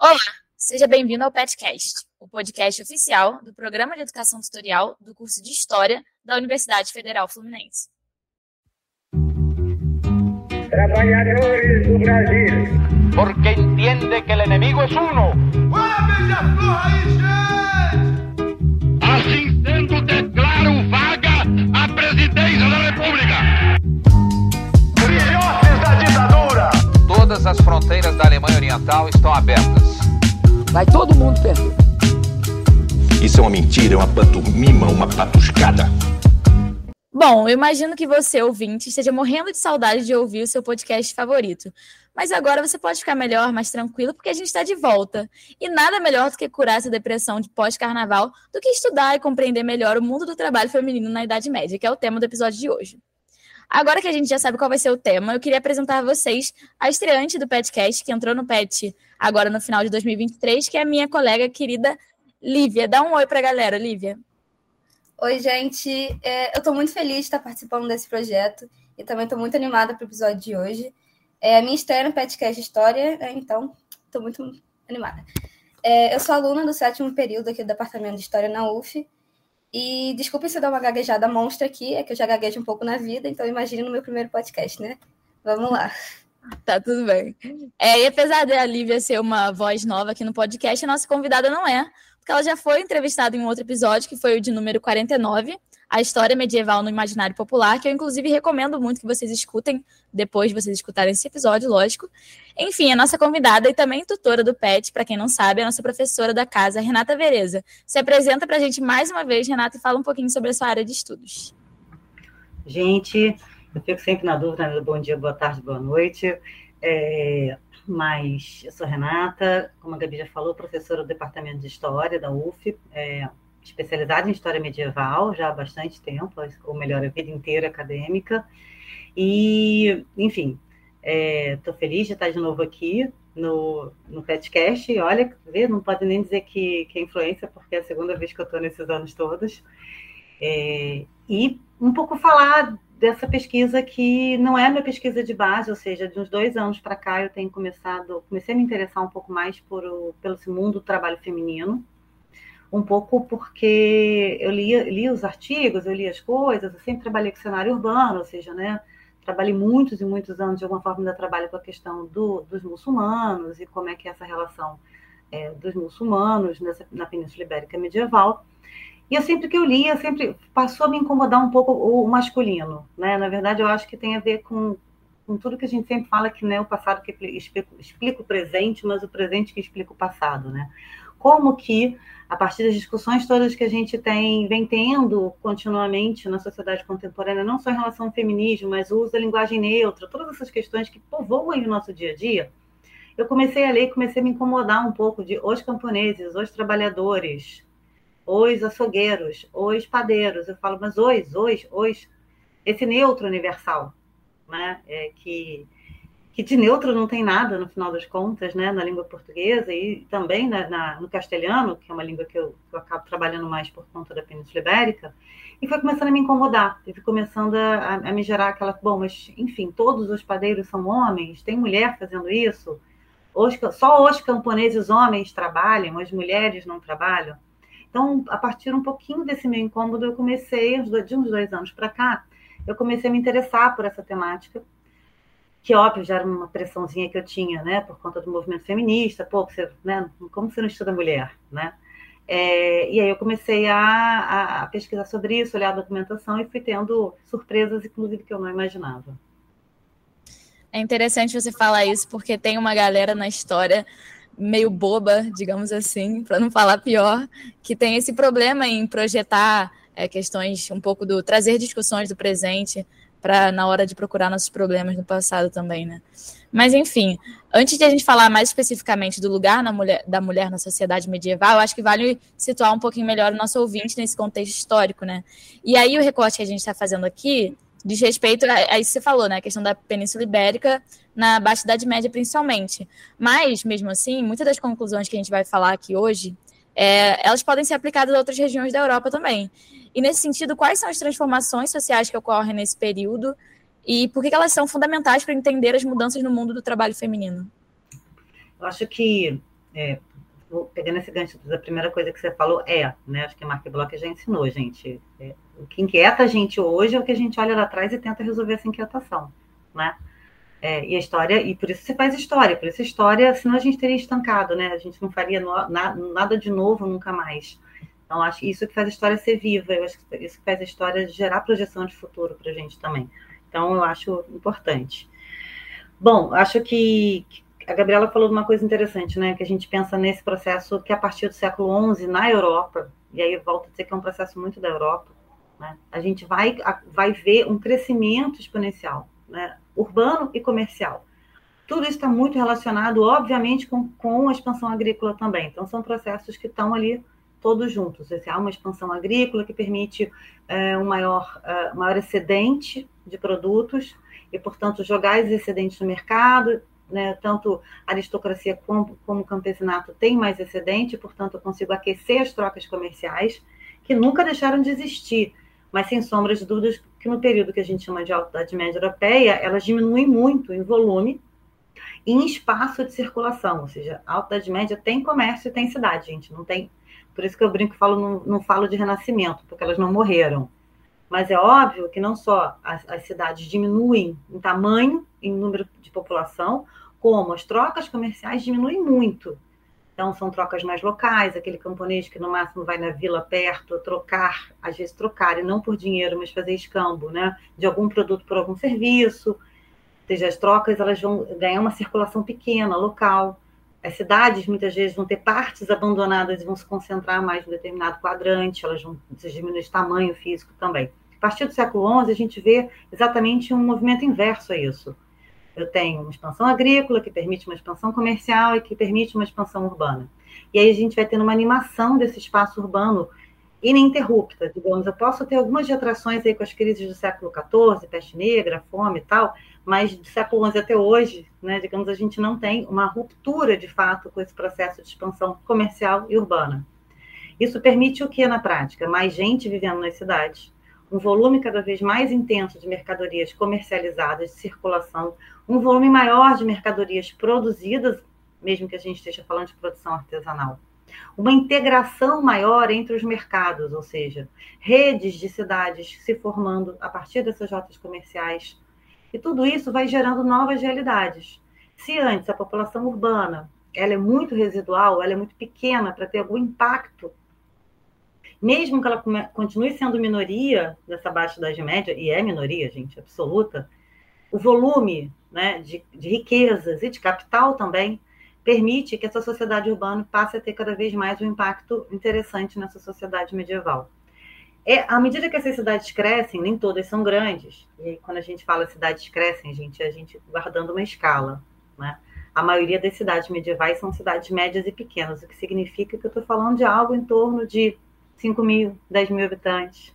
Olá, seja bem-vindo ao PetCast, o podcast oficial do Programa de Educação Tutorial do curso de História da Universidade Federal Fluminense. Trabalhadores do Brasil, porque entiende que o inimigo é uno. Assim sendo, declaro vaga a presidência da República. Filhotes da ditadura! Todas as fronteiras da Alemanha Oriental estão abertas. Vai todo mundo perder. Isso é uma mentira, é uma pantomima, uma patuscada. Bom, eu imagino que você, ouvinte, esteja morrendo de saudade de ouvir o seu podcast favorito. Mas agora você pode ficar melhor, mais tranquilo, porque a gente está de volta. E nada melhor do que curar essa depressão de pós-carnaval do que estudar e compreender melhor o mundo do trabalho feminino na Idade Média, que é o tema do episódio de hoje. Agora que a gente já sabe qual vai ser o tema, eu queria apresentar a vocês a estreante do PetCast, que entrou no PET agora no final de 2023, que é a minha colega querida Lívia. Dá um oi pra galera, Lívia. Oi, gente. Eu estou muito feliz de estar participando desse projeto e também estou muito animada para o episódio de hoje. É a minha estreia no PetCast História, então estou muito animada. Eu sou aluna do 7º período aqui do Departamento de História na UF. E desculpe se eu dar uma gaguejada monstra aqui, é que eu já gaguejo um pouco na vida, então imagine no meu primeiro podcast, né? Vamos lá. Tá, tudo bem. E apesar da Lívia ser uma voz nova aqui no podcast, a nossa convidada não é, porque ela já foi entrevistada em um outro episódio, que foi o de número 49, a história medieval no imaginário popular, que eu inclusive recomendo muito que vocês escutem, depois de vocês escutarem esse episódio, lógico. Enfim, a nossa convidada e também tutora do PET, para quem não sabe, é a nossa professora da casa, Renata Vereza. Se apresenta para a gente mais uma vez, Renata, e fala um pouquinho sobre a sua área de estudos. Gente, eu fico sempre na dúvida, né? Bom dia, boa tarde, boa noite. Mas eu sou Renata, como a Gabi já falou, professora do Departamento de História da UF, especializada em História Medieval já há bastante tempo, ou melhor, a vida inteira acadêmica. E, enfim, estou feliz de estar de novo aqui no PetCast. E olha, não pode nem dizer que é influência, porque é a segunda vez que eu estou nesses anos todos. E um pouco falar dessa pesquisa que não é minha pesquisa de base, ou seja, de uns 2 anos para cá eu tenho comecei a me interessar um pouco mais pelo esse mundo do trabalho feminino, um pouco porque eu li os artigos, eu li as coisas, eu sempre trabalhei com cenário urbano, ou seja, né, trabalhei muitos e muitos anos, de alguma forma ainda trabalho com a questão dos muçulmanos e como é que é essa relação dos muçulmanos na Península Ibérica medieval. E eu sempre que eu li, sempre passou a me incomodar um pouco o masculino, né? Na verdade, eu acho que tem a ver com tudo que a gente sempre fala, que não é o passado que explica o presente, mas o presente que explica o passado, né? Como que, a partir das discussões todas que a gente vem tendo continuamente na sociedade contemporânea, não só em relação ao feminismo, mas o uso da linguagem neutra, todas essas questões que povoam o nosso dia a dia, eu comecei a ler e comecei a me incomodar um pouco de os camponeses, os trabalhadores, os açougueiros, os padeiros. Eu falo, mas os, esse neutro universal, né? Que de neutro não tem nada, no final das contas, né? Na língua portuguesa e também no castelhano, que é uma língua que eu acabo trabalhando mais por conta da Península Ibérica, e foi começando a me incomodar, e foi começando a me gerar aquela, bom, mas, enfim, todos os padeiros são homens, tem mulher fazendo isso, só os camponeses homens trabalham, as mulheres não trabalham. Então, a partir um pouquinho desse meu incômodo, eu comecei, de uns 2 anos para cá, eu comecei a me interessar por essa temática, que, óbvio, já era uma pressãozinha que eu tinha, né, por conta do movimento feminista, como você não estuda mulher, né? E aí eu comecei a pesquisar sobre isso, olhar a documentação e fui tendo surpresas, inclusive, que eu não imaginava. É interessante você falar isso, porque tem uma galera na história meio boba, digamos assim, para não falar pior, que tem esse problema em projetar questões um pouco trazer discussões do presente para na hora de procurar nossos problemas no passado também, né? Mas, enfim, antes de a gente falar mais especificamente do lugar da mulher na sociedade medieval, eu acho que vale situar um pouquinho melhor o nosso ouvinte nesse contexto histórico, né? E aí o recorte que a gente está fazendo aqui diz respeito a isso que você falou, né? A questão da Península Ibérica na Baixa Idade Média, principalmente. Mas, mesmo assim, muitas das conclusões que a gente vai falar aqui hoje, elas podem ser aplicadas a outras regiões da Europa também. E, nesse sentido, quais são as transformações sociais que ocorrem nesse período e por que elas são fundamentais para entender as mudanças no mundo do trabalho feminino? Eu acho que pegando esse gancho da primeira coisa que você falou, né? Acho que a Mark Bloch já ensinou, gente. O que inquieta a gente hoje é o que a gente olha lá atrás e tenta resolver essa inquietação, né? E a história, e por isso você faz história, por isso a história, senão a gente teria estancado, né? A gente não faria nada de novo nunca mais. Então, acho que isso que faz a história ser viva, eu acho que isso que faz a história gerar projeção de futuro para a gente também. Então, eu acho importante. Bom, acho que a Gabriela falou de uma coisa interessante, né? Que a gente pensa nesse processo que a partir do século XI, na Europa, e aí eu volto a dizer que é um processo muito da Europa, né? A gente vai ver um crescimento exponencial, né? Urbano e comercial. Tudo isso está muito relacionado, obviamente, com a expansão agrícola também. Então, são processos que estão ali todos juntos. Há uma expansão agrícola que permite um maior excedente de produtos e, portanto, jogar esses excedentes no mercado, né? Tanto a aristocracia como o campesinato tem mais excedente, portanto, eu consigo aquecer as trocas comerciais, que nunca deixaram de existir, mas sem sombra de dúvidas que no período que a gente chama de Alta Idade Média Europeia, elas diminuem muito em volume e em espaço de circulação, ou seja, a Alta Idade Média tem comércio e tem cidade, gente, não tem... Por isso que eu brinco e não falo de renascimento, porque elas não morreram. Mas é óbvio que não só as cidades diminuem em tamanho, em número de população, como as trocas comerciais diminuem muito. Então, são trocas mais locais, aquele camponês que no máximo vai na vila perto, às vezes trocar, e não por dinheiro, mas fazer escambo, né? De algum produto por algum serviço. Ou seja, as trocas elas vão ganhar uma circulação pequena, local. As cidades, muitas vezes, vão ter partes abandonadas e vão se concentrar mais em um determinado quadrante, elas vão diminuir de tamanho físico também. A partir do século XI, a gente vê exatamente um movimento inverso a isso. Eu tenho uma expansão agrícola, que permite uma expansão comercial e que permite uma expansão urbana. E aí a gente vai tendo uma animação desse espaço urbano ininterrupta. Digamos, eu posso ter algumas atrações aí com as crises do século XIV, peste negra, fome e tal, mas do século XI até hoje, né, digamos, a gente não tem uma ruptura, de fato, com esse processo de expansão comercial e urbana. Isso permite o que na prática? Mais gente vivendo nas cidades, um volume cada vez mais intenso de mercadorias comercializadas, de circulação, um volume maior de mercadorias produzidas, mesmo que a gente esteja falando de produção artesanal. Uma integração maior entre os mercados, ou seja, redes de cidades se formando a partir dessas rotas comerciais. E tudo isso vai gerando novas realidades. Se antes a população urbana ela é muito residual, ela é muito pequena para ter algum impacto, mesmo que ela continue sendo minoria nessa Baixa Idade Média, e é minoria, gente, absoluta, o volume, né, de riquezas e de capital também permite que essa sociedade urbana passe a ter cada vez mais um impacto interessante nessa sociedade medieval. À medida que essas cidades crescem, nem todas são grandes, e aí, quando a gente fala cidades crescem, gente, a gente guardando uma escala, né? A maioria das cidades medievais são cidades médias e pequenas, o que significa que eu estou falando de algo em torno de 5 mil, 10 mil habitantes.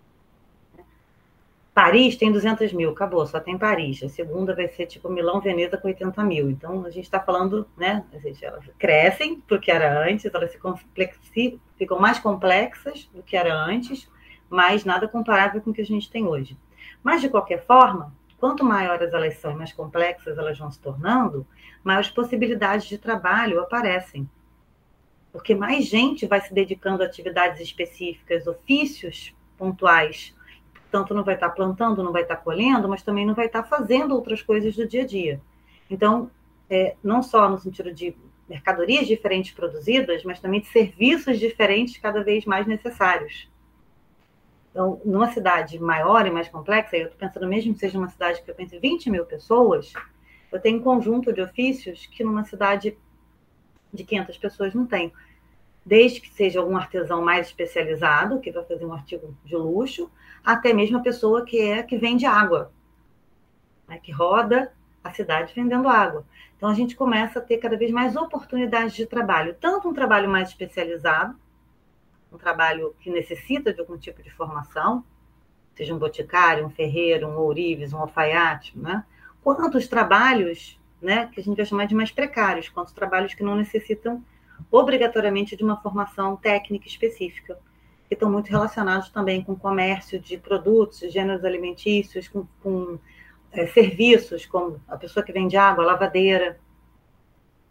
Paris tem 200 mil, acabou, só tem Paris. A segunda vai ser tipo Milão, Veneza com 80 mil. Então, a gente está falando, né? Ou seja, elas crescem do que era antes, elas ficam mais complexas do que era antes, mas nada comparável com o que a gente tem hoje. Mas, de qualquer forma, quanto maiores elas são e mais complexas elas vão se tornando, maiores possibilidades de trabalho aparecem. Porque mais gente vai se dedicando a atividades específicas, ofícios pontuais. Portanto, não vai estar plantando, não vai estar colhendo, mas também não vai estar fazendo outras coisas do dia a dia. Então, não só no sentido de mercadorias diferentes produzidas, mas também de serviços diferentes cada vez mais necessários. Então, numa cidade maior e mais complexa, eu estou pensando mesmo que seja uma cidade que eu pense 20 mil pessoas, eu tenho um conjunto de ofícios que numa cidade de 500 pessoas não tem. Desde que seja algum artesão mais especializado, que vai fazer um artigo de luxo, até mesmo a pessoa que vende água, né, que roda a cidade vendendo água. Então, a gente começa a ter cada vez mais oportunidades de trabalho, tanto um trabalho mais especializado, um trabalho que necessita de algum tipo de formação, seja um boticário, um ferreiro, um ourives, um alfaiate, né? Quanto os trabalhos, né, que a gente vai chamar de mais precários, quanto os trabalhos que não necessitam obrigatoriamente de uma formação técnica específica, que estão muito relacionados também com comércio de produtos, gêneros alimentícios, com serviços, como a pessoa que vende água, a lavadeira.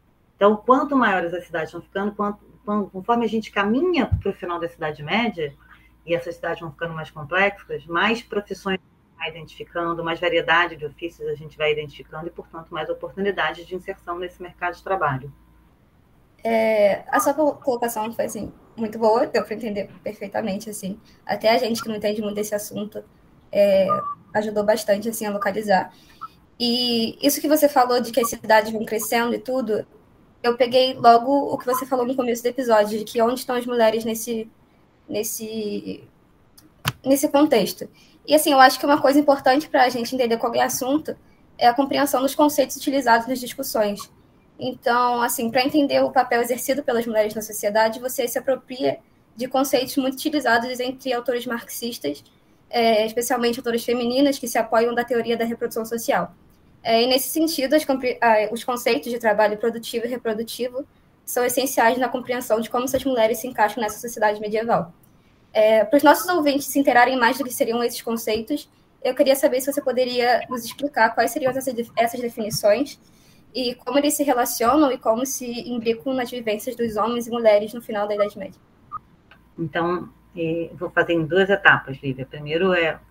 Então, quanto maiores as cidades vão ficando, conforme a gente caminha para o final da Idade Média, e essas cidades vão ficando mais complexas, mais profissões a gente vai identificando, mais variedade de ofícios a gente vai identificando e, portanto, mais oportunidades de inserção nesse mercado de trabalho. A sua colocação foi, assim, muito boa, deu para entender perfeitamente, assim. Até a gente que não entende muito desse assunto ajudou bastante, assim, a localizar. E isso que você falou de que as cidades vão crescendo e tudo, eu peguei logo o que você falou no começo do episódio, de que onde estão as mulheres nesse contexto. E, assim, eu acho que uma coisa importante para a gente entender qual é o assunto é a compreensão dos conceitos utilizados nas discussões. Então, assim, para entender o papel exercido pelas mulheres na sociedade, você se apropria de conceitos muito utilizados entre autores marxistas, especialmente autoras femininas, que se apoiam da teoria da reprodução social. E, nesse sentido, os conceitos de trabalho produtivo e reprodutivo são essenciais na compreensão de como essas mulheres se encaixam nessa sociedade medieval. Para os nossos ouvintes se inteirarem mais do que seriam esses conceitos, eu queria saber se você poderia nos explicar quais seriam essas definições e como eles se relacionam e como se imbricam nas vivências dos homens e mulheres no final da Idade Média. Então, vou fazer em 2 etapas, Lívia. Primeiro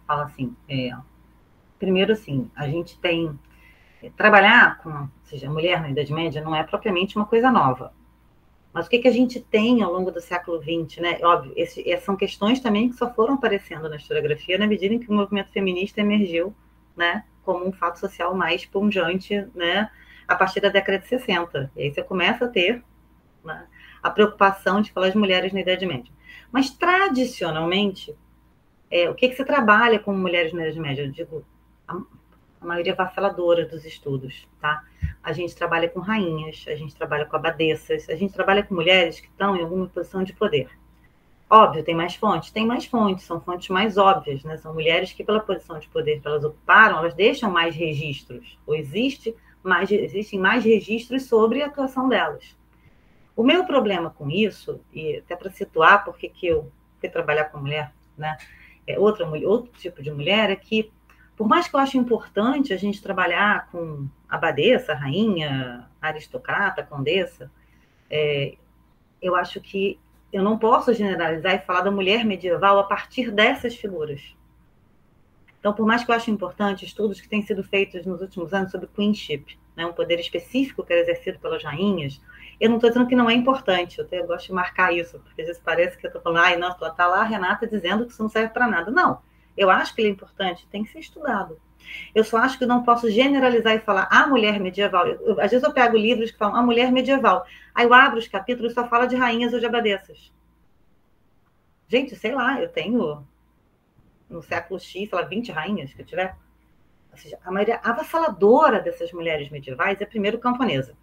primeiro, a gente tem... Trabalhar com, seja, mulher na Idade Média não é propriamente uma coisa nova. Mas o que a gente tem ao longo do século XX, né? Óbvio, são questões também que só foram aparecendo na historiografia na medida em que o movimento feminista emergiu, né, como um fato social mais pungente, né, a partir da década de 60. E aí você começa a ter, né, a preocupação de falar de mulheres na Idade Média. Mas, tradicionalmente, o que você trabalha com mulheres na Idade Média? Eu digo, a maioria avassaladora dos estudos, tá? A gente trabalha com rainhas, a gente trabalha com abadesas, a gente trabalha com mulheres que estão em alguma posição de poder. Óbvio, tem mais fontes, são fontes mais óbvias, né? São mulheres que, pela posição de poder que elas ocuparam, elas deixam mais registros, ou existem mais registros sobre a atuação delas. O meu problema com isso, e até para situar porque que eu fui trabalhar com mulher, né? Outro tipo de mulher, é que, por mais que eu ache importante a gente trabalhar com abadesa, rainha, aristocrata, condessa, eu acho que eu não posso generalizar e falar da mulher medieval a partir dessas figuras. Então, por mais que eu ache importante estudos que têm sido feitos nos últimos anos sobre queenship, né, um poder específico que era exercido pelas rainhas, eu não estou dizendo que não é importante, eu gosto de marcar isso, porque às vezes parece que eu estou falando, não, está lá a Renata dizendo que isso não serve para nada. Não. Eu acho que ele é importante, tem que ser estudado. Eu só acho que eu não posso generalizar e falar a mulher medieval. Às vezes eu pego livros que falam a mulher medieval. Aí eu abro os capítulos e só fala de rainhas ou de abadesas. Gente, sei lá, eu tenho no século X, sei lá, 20 rainhas que eu tiver. Ou seja, a maioria avassaladora dessas mulheres medievais é primeiro camponesa.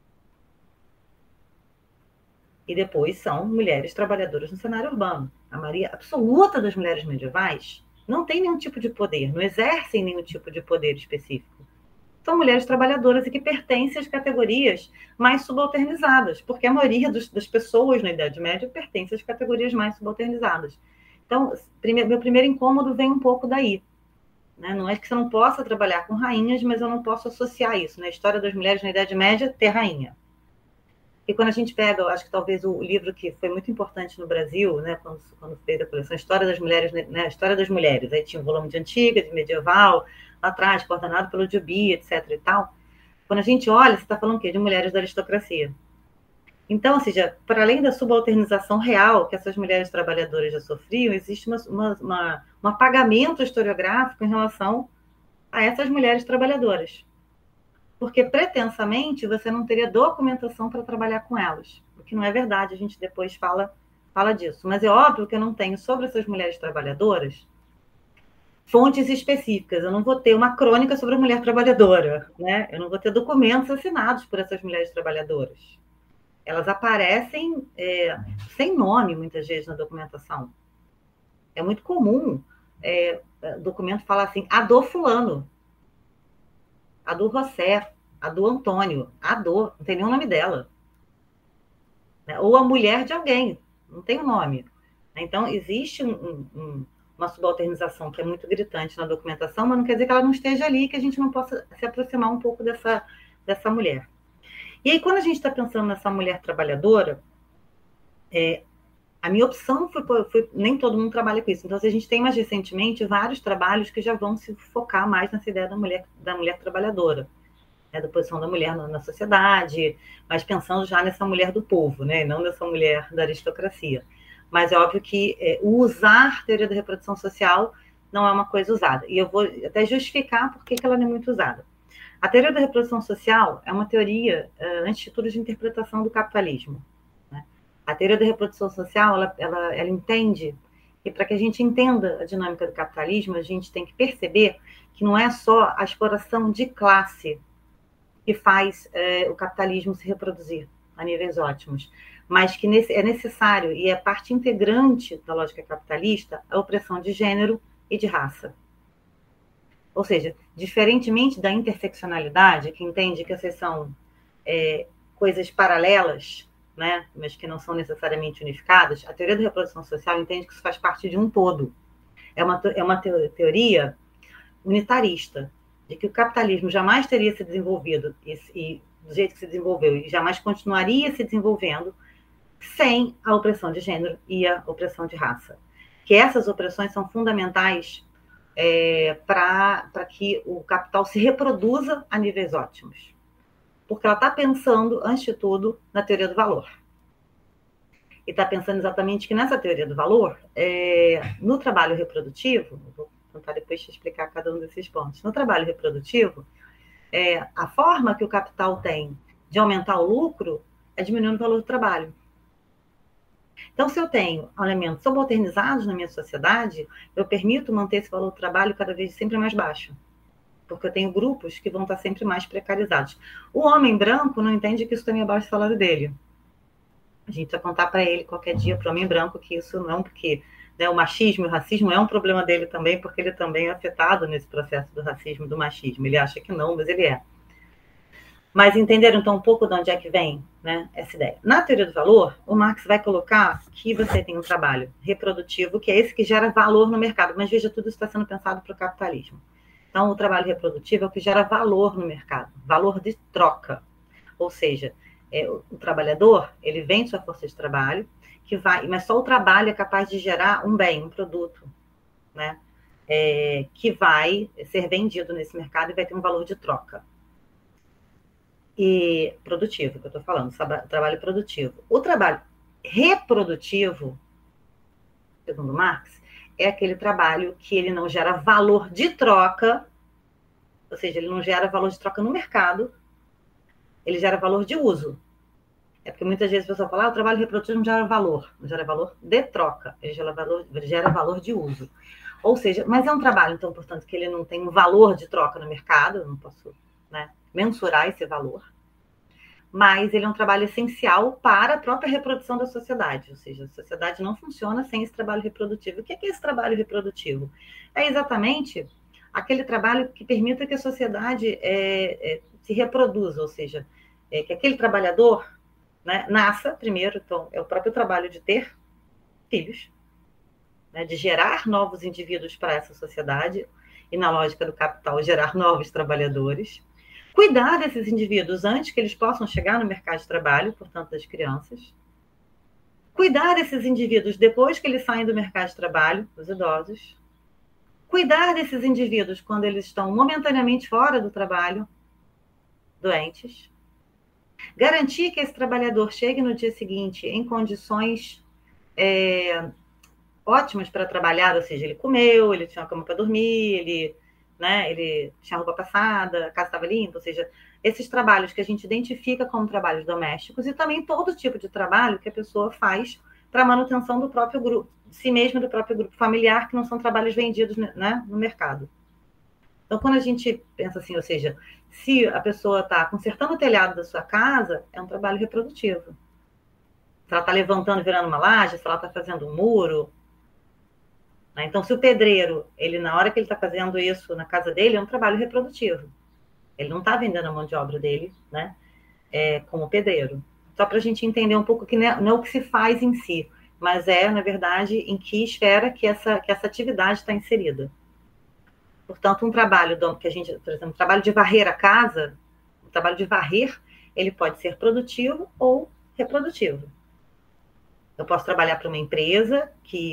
E depois são mulheres trabalhadoras no cenário urbano. A maioria absoluta das mulheres medievais não tem nenhum tipo de poder, não exercem nenhum tipo de poder específico. São mulheres trabalhadoras e que pertencem às categorias mais subalternizadas, porque a maioria das pessoas na Idade Média pertence às categorias mais subalternizadas. Então, meu primeiro incômodo vem um pouco daí. Né? Não é que você não possa trabalhar com rainhas, mas eu não posso associar isso. Na história das mulheres na Idade Média, ter rainha. E quando a gente pega, eu acho que talvez o livro que foi muito importante no Brasil, né, quando fez a coleção História das Mulheres, né, História das Mulheres, aí tinha um volume de antiga, de medieval, lá atrás, coordenado pelo Duby, etc. e tal. Quando a gente olha, você está falando o quê? De mulheres da aristocracia. Então, ou seja, para além da subalternização real que essas mulheres trabalhadoras já sofriam, existe um apagamento historiográfico em relação a essas mulheres trabalhadoras. Porque, pretensamente, você não teria documentação para trabalhar com elas. O que não é verdade, a gente depois fala disso. Mas é óbvio que eu não tenho sobre essas mulheres trabalhadoras fontes específicas. Eu não vou ter uma crônica sobre a mulher trabalhadora, né? Eu não vou ter documentos assinados por essas mulheres trabalhadoras. Elas aparecem sem nome, muitas vezes, na documentação. É muito comum o documento falar assim, a do fulano, a do José, a do Antônio, não tem nem o nome dela. Né? Ou a mulher de alguém, não tem o nome. Então, existe uma subalternização que é muito gritante na documentação, mas não quer dizer que ela não esteja ali, que a gente não possa se aproximar um pouco dessa mulher. E aí, quando a gente está pensando nessa mulher trabalhadora, a minha opção foi nem todo mundo trabalha com isso. Então, a gente tem mais recentemente vários trabalhos que já vão se focar mais nessa ideia da mulher trabalhadora, né, da posição da mulher na sociedade, mas pensando já nessa mulher do povo, né, não nessa mulher da aristocracia. Mas é óbvio que usar a teoria da reprodução social não é uma coisa usada. E eu vou até justificar por que ela não é muito usada. A teoria da reprodução social é uma teoria, antes de tudo, de interpretação do capitalismo. Né? A teoria da reprodução social, ela entende que para que a gente entenda a dinâmica do capitalismo, a gente tem que perceber que não é só a exploração de classe que faz o capitalismo se reproduzir a níveis ótimos, mas que é necessário e é parte integrante da lógica capitalista a opressão de gênero e de raça. Ou seja, diferentemente da interseccionalidade, que entende que essas são coisas paralelas, né, mas que não são necessariamente unificadas, a teoria da reprodução social entende que isso faz parte de um todo. É uma teoria unitarista, de que o capitalismo jamais teria se desenvolvido e do jeito que se desenvolveu e jamais continuaria se desenvolvendo sem a opressão de gênero e a opressão de raça. Que essas opressões são fundamentais para que o capital se reproduza a níveis ótimos. Porque ela está pensando, antes de tudo, na teoria do valor. E está pensando exatamente que nessa teoria do valor, no trabalho reprodutivo, vou tentar depois te explicar cada um desses pontos, no trabalho reprodutivo, a forma que o capital tem de aumentar o lucro é diminuindo o valor do trabalho. Então, se eu tenho elementos subalternizados na minha sociedade, eu permito manter esse valor do trabalho cada vez sempre mais baixo. Porque eu tenho grupos que vão estar sempre mais precarizados. O homem branco não entende que isso também abaixa o salário dele. A gente vai contar para ele qualquer dia, para o homem branco, que isso não, porque o machismo e o racismo é um problema dele também, porque ele também é afetado nesse processo do racismo e do machismo. Ele acha que não, mas ele é. Mas entenderam, então, um pouco de onde é que vem, né, essa ideia? Na teoria do valor, o Marx vai colocar que você tem um trabalho reprodutivo, que é esse que gera valor no mercado. Mas veja, tudo isso está sendo pensado para o capitalismo. Então, o trabalho reprodutivo é o que gera valor no mercado, valor de troca. Ou seja, o trabalhador, ele vende sua força de trabalho, mas só o trabalho é capaz de gerar um bem, um produto, né, que vai ser vendido nesse mercado e vai ter um valor de troca. E produtivo, que eu estou falando, trabalho produtivo. O trabalho reprodutivo, segundo Marx, é aquele trabalho que ele não gera valor de troca, ou seja, ele não gera valor de troca no mercado, ele gera valor de uso. É porque muitas vezes a pessoa fala, o trabalho reprodutivo não gera valor de troca, ele gera valor de uso. Ou seja, mas é um trabalho, então, portanto, que ele não tem um valor de troca no mercado, eu não posso, né, mensurar esse valor, mas ele é um trabalho essencial para a própria reprodução da sociedade, ou seja, a sociedade não funciona sem esse trabalho reprodutivo. O que é esse trabalho reprodutivo? É exatamente aquele trabalho que permita que a sociedade se reproduza, ou seja, que aquele trabalhador, né, nasça primeiro, então é o próprio trabalho de ter filhos, né, de gerar novos indivíduos para essa sociedade, e na lógica do capital, gerar novos trabalhadores, cuidar desses indivíduos antes que eles possam chegar no mercado de trabalho, portanto, das crianças, cuidar desses indivíduos depois que eles saem do mercado de trabalho, os idosos, cuidar desses indivíduos quando eles estão momentaneamente fora do trabalho, doentes, garantir que esse trabalhador chegue no dia seguinte em condições ótimas para trabalhar, ou seja, ele comeu, ele tinha uma cama para dormir, ele tinha roupa passada, a casa estava limpa, ou seja, esses trabalhos que a gente identifica como trabalhos domésticos e também todo tipo de trabalho que a pessoa faz para a manutenção do próprio grupo, de si mesma, do próprio grupo familiar, que não são trabalhos vendidos, né, no mercado. Então, quando a gente pensa assim, ou seja, se a pessoa está consertando o telhado da sua casa, é um trabalho reprodutivo. Se ela está levantando, virando uma laje, se ela está fazendo um muro. Então, se o pedreiro, na hora que ele está fazendo isso na casa dele, é um trabalho reprodutivo. Ele não está vendendo a mão de obra dele, né, como pedreiro. Só para a gente entender um pouco que não é o que se faz em si, mas na verdade, em que esfera que essa atividade está inserida. Portanto, um trabalho que a gente, por exemplo, um trabalho de varrer a casa, um trabalho de varrer ele pode ser produtivo ou reprodutivo. Eu posso trabalhar para uma empresa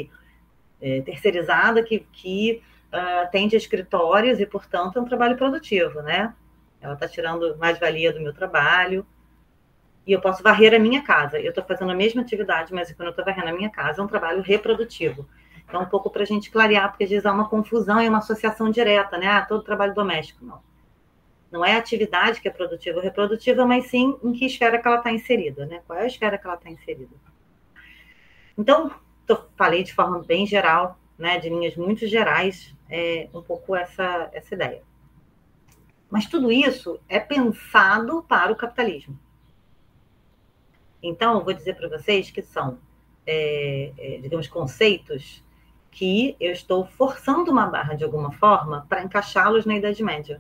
terceirizada que atende escritórios e, portanto, é um trabalho produtivo, né? Ela está tirando mais-valia do meu trabalho. E eu posso varrer a minha casa. Eu estou fazendo a mesma atividade, mas quando eu estou varrendo a minha casa, é um trabalho reprodutivo. Então, um pouco para a gente clarear, porque às vezes há uma confusão e uma associação direta, né? Todo trabalho doméstico, não. Não é a atividade que é produtiva ou reprodutiva, mas sim em que esfera que ela está inserida, né? Qual é a esfera que ela está inserida? Então, falei de forma bem geral, né? De linhas muito gerais, um pouco essa ideia. Mas tudo isso é pensado para o capitalismo. Então, eu vou dizer para vocês que são, digamos, conceitos que eu estou forçando uma barra, de alguma forma, para encaixá-los na Idade Média.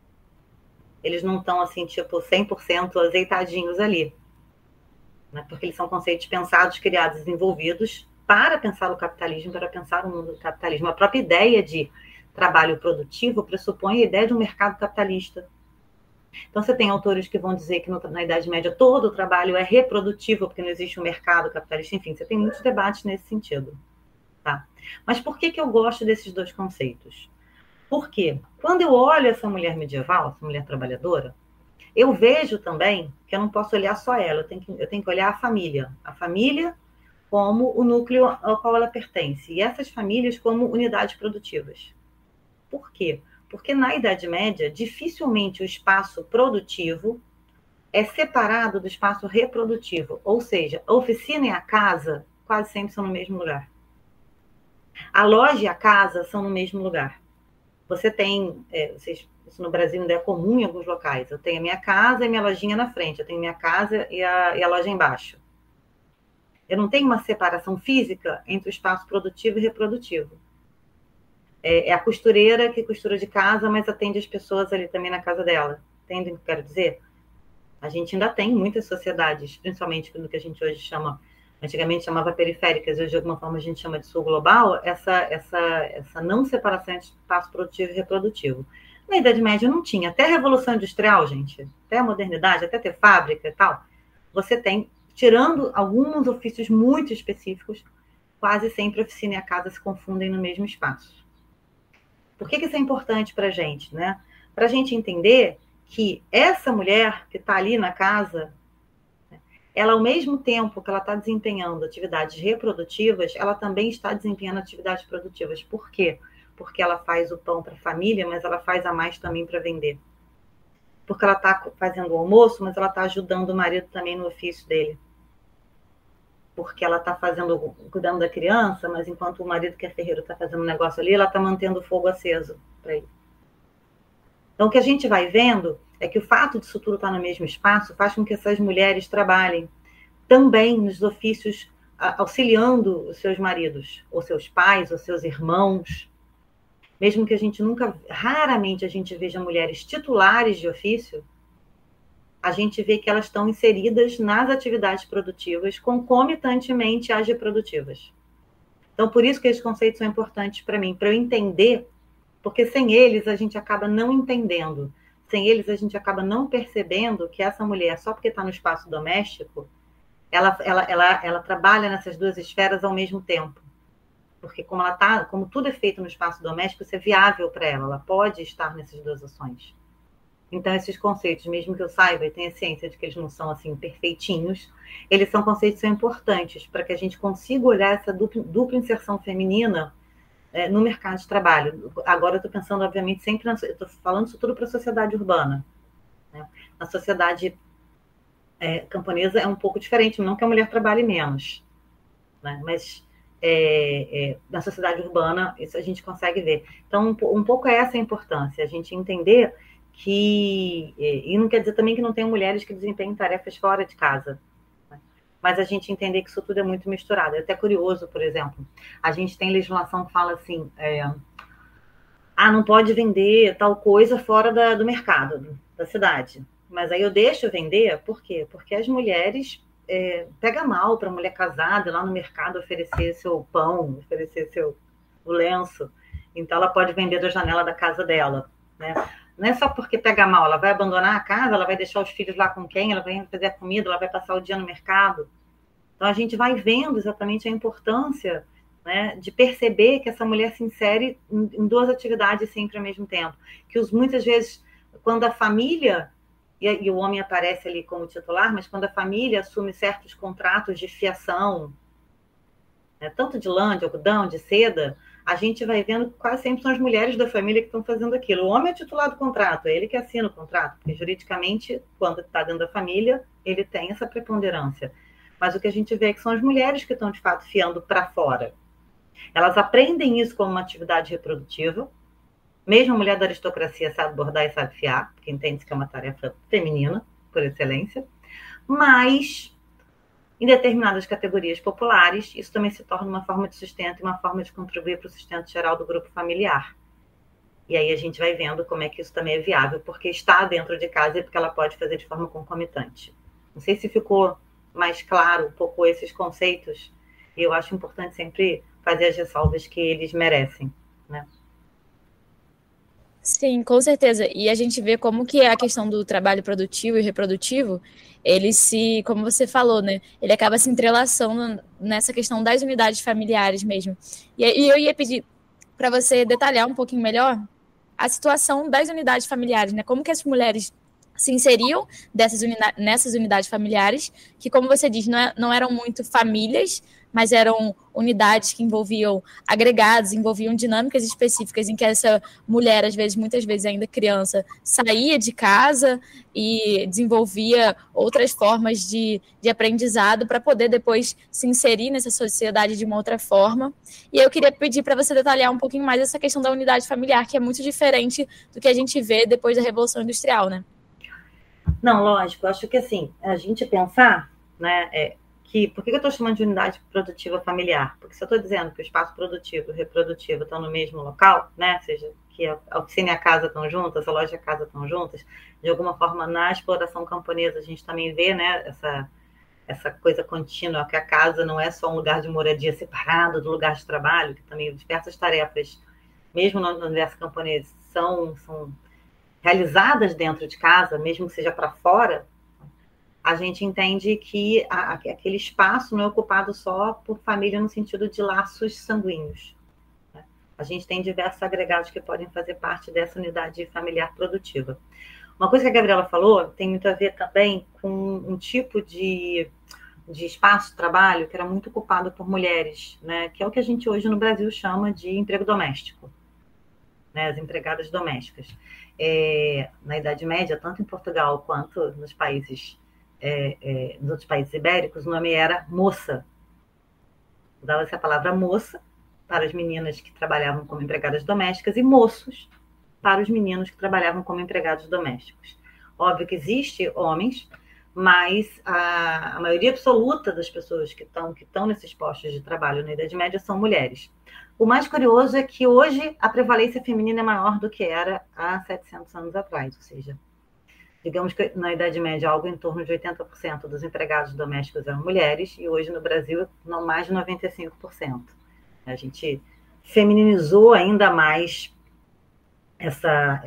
Eles não estão, assim, tipo, 100% azeitadinhos ali. Né? Porque eles são conceitos pensados, criados, desenvolvidos para pensar o capitalismo, para pensar o mundo do capitalismo. A própria ideia de trabalho produtivo pressupõe a ideia de um mercado capitalista. Então, você tem autores que vão dizer que na Idade Média todo o trabalho é reprodutivo, porque não existe um mercado capitalista. Enfim, você tem muitos debates nesse sentido. Tá? Mas por que eu gosto desses dois conceitos? Porque quando eu olho essa mulher medieval, essa mulher trabalhadora, eu vejo também que eu não posso olhar só ela, eu tenho que olhar a família como o núcleo ao qual ela pertence, e essas famílias como unidades produtivas. Por quê? Porque na Idade Média, dificilmente o espaço produtivo é separado do espaço reprodutivo. Ou seja, a oficina e a casa quase sempre são no mesmo lugar. A loja e a casa são no mesmo lugar. Você tem, isso no Brasil ainda é comum em alguns locais, eu tenho a minha casa e minha lojinha na frente, eu tenho minha casa e a loja embaixo. Eu não tenho uma separação física entre o espaço produtivo e reprodutivo. É a costureira que costura de casa, mas atende as pessoas ali também na casa dela. Entendem o que eu quero dizer? A gente ainda tem muitas sociedades, principalmente no que a gente hoje chama, antigamente chamava periféricas, hoje de alguma forma a gente chama de sul global, essa não separação entre espaço produtivo e reprodutivo. Na Idade Média não tinha. Até a Revolução Industrial, gente, até a modernidade, até ter fábrica e tal, você tem, tirando alguns ofícios muito específicos, quase sempre a oficina e a casa se confundem no mesmo espaço. Por que isso é importante para a gente, né? Para a gente entender que essa mulher que está ali na casa, ela, ao mesmo tempo que ela está desempenhando atividades reprodutivas, ela também está desempenhando atividades produtivas. Por quê? Porque ela faz o pão para a família, mas ela faz a mais também para vender. Porque ela está fazendo o almoço, mas ela está ajudando o marido também no ofício dele. Porque ela está cuidando da criança, mas enquanto o marido que é ferreiro está fazendo um negócio ali, ela está mantendo o fogo aceso para ele. Então, o que a gente vai vendo é que o fato disso tudo estar no mesmo espaço faz com que essas mulheres trabalhem também nos ofícios, auxiliando os seus maridos, ou seus pais, ou seus irmãos. Mesmo que a gente raramente a gente veja mulheres titulares de ofício, a gente vê que elas estão inseridas nas atividades produtivas, concomitantemente às reprodutivas. Então, por isso que esses conceitos são importantes para mim, para eu entender, porque sem eles a gente acaba não entendendo, sem eles a gente acaba não percebendo que essa mulher, só porque está no espaço doméstico, ela trabalha nessas duas esferas ao mesmo tempo. Porque como tudo é feito no espaço doméstico, isso é viável para ela pode estar nessas duas ações. Então, esses conceitos, mesmo que eu saiba e tenha ciência de que eles não são assim perfeitinhos, eles são conceitos que são importantes para que a gente consiga olhar essa dupla inserção feminina no mercado de trabalho. Agora eu estou pensando, obviamente, sempre eu estou falando isso tudo para a sociedade urbana. Né? Na sociedade camponesa é um pouco diferente, não que a mulher trabalhe menos, né? Mas na sociedade urbana isso a gente consegue ver. Então, um pouco é essa a importância, a gente entender que, e não quer dizer também que não tem mulheres que desempenham tarefas fora de casa, né? Mas a gente entender que isso tudo é muito misturado. É até curioso, por exemplo, a gente tem legislação que fala assim, não pode vender tal coisa fora do mercado, da cidade. Mas aí eu deixo vender, por quê? Porque as mulheres pega mal para a mulher casada ir lá no mercado oferecer seu pão, oferecer o lenço. Então ela pode vender da janela da casa dela, né? Não é só porque pega mal, ela vai abandonar a casa, ela vai deixar os filhos lá com quem, ela vai fazer a comida, ela vai passar o dia no mercado. Então, a gente vai vendo exatamente a importância, né, de perceber que essa mulher se insere em duas atividades sempre ao mesmo tempo. Que muitas vezes, quando a família, e o homem aparece ali como titular, mas quando a família assume certos contratos de fiação, né, tanto de lã, de algodão, de seda, a gente vai vendo que quase sempre são as mulheres da família que estão fazendo aquilo. O homem é titular do contrato, é ele que assina o contrato, porque juridicamente, quando está dentro da família, ele tem essa preponderância. Mas o que a gente vê é que são as mulheres que estão, de fato, fiando para fora. Elas aprendem isso como uma atividade reprodutiva. Mesmo a mulher da aristocracia sabe bordar e sabe fiar, porque entende que é uma tarefa feminina, por excelência. Mas, em determinadas categorias populares, isso também se torna uma forma de sustento e uma forma de contribuir para o sustento geral do grupo familiar. E aí a gente vai vendo como é que isso também é viável, porque está dentro de casa e porque ela pode fazer de forma concomitante. Não sei se ficou mais claro um pouco esses conceitos, e eu acho importante sempre fazer as ressalvas que eles merecem, né? Sim, com certeza. E a gente vê como que a questão do trabalho produtivo e reprodutivo, ele se, como você falou, né? Ele acaba se entrelaçando nessa questão das unidades familiares mesmo. E eu ia pedir para você detalhar um pouquinho melhor a situação das unidades familiares, né? Como que as mulheres se inseriam nessas unidades familiares, que, como você diz, não eram muito famílias, mas eram unidades que envolviam agregados, envolviam dinâmicas específicas em que essa mulher, muitas vezes ainda criança, saía de casa e desenvolvia outras formas de aprendizado para poder depois se inserir nessa sociedade de uma outra forma. E eu queria pedir para você detalhar um pouquinho mais essa questão da unidade familiar, que é muito diferente do que a gente vê depois da Revolução Industrial, né? Não, lógico, acho que assim, a gente pensar, né, por que eu estou chamando de unidade produtiva familiar? Porque se eu estou dizendo que o espaço produtivo e reprodutivo estão no mesmo local, né, seja que a oficina e a casa estão juntas, a loja e a casa estão juntas, de alguma forma na exploração camponesa a gente também vê, né, essa coisa contínua, que a casa não é só um lugar de moradia separado do lugar de trabalho, que também diversas tarefas, mesmo no universo camponês, são realizadas dentro de casa, mesmo que seja para fora. A gente entende que aquele espaço não é ocupado só por família no sentido de laços sanguíneos, né? A gente tem diversos agregados que podem fazer parte dessa unidade familiar produtiva. Uma coisa que a Gabriela falou tem muito a ver também com um tipo de espaço de trabalho que era muito ocupado por mulheres, né? Que é o que a gente hoje no Brasil chama de emprego doméstico, né? As empregadas domésticas. Na Idade Média, tanto em Portugal quanto nos países nos outros países ibéricos, o nome era moça. Usava-se a palavra moça para as meninas que trabalhavam como empregadas domésticas e moços para os meninos que trabalhavam como empregados domésticos. Óbvio que existe homens, mas a maioria absoluta das pessoas que estão nesses postos de trabalho na Idade Média são mulheres. O mais curioso é que hoje a prevalência feminina é maior do que era há 700 anos atrás, ou seja, digamos que na Idade Média algo em torno de 80% dos empregados domésticos eram mulheres, e hoje no Brasil não mais de 95%. A gente femininizou ainda mais essa